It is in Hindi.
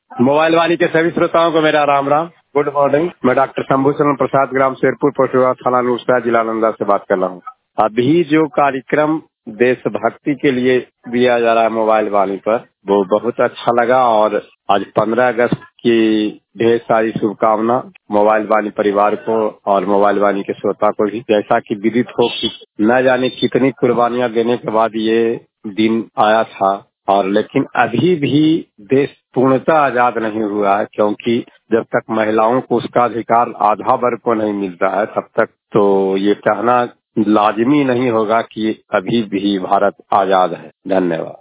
मोबाइल वाणी के सभी श्रोताओं को मेरा राम राम। Good morning. मैं डॉक्टर शंभू शरण प्रसाद, ग्राम शेरपुर, पोटवा, थाना नूरसराय, जिला नालंदा से बात कर रहा हूँ। अभी जो कार्यक्रम देशभक्ति के लिए दिया जा रहा है मोबाइल वाणी पर, वो बहुत अच्छा लगा। और आज 15 अगस्त की ढेर सारी शुभकामना मोबाइल वाणी परिवार को और मोबाइल वाणी के श्रोता को भी। जैसा कि विदित हो कि न जाने कितनी कुर्बानियां देने के बाद ये दिन आया था, और लेकिन अभी भी देश पूर्णतः आजाद नहीं हुआ है, क्योंकि जब तक महिलाओं को उसका अधिकार आधा वर्ग को नहीं मिलता है, तब तक तो ये कहना लाजिमी नहीं होगा कि अभी भी भारत आजाद है। धन्यवाद।